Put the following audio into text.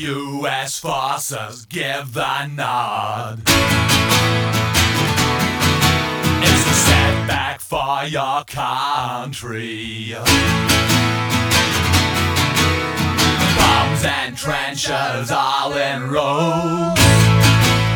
US forces give the nod. It's a setback for your country. Bombs and trenches all in row.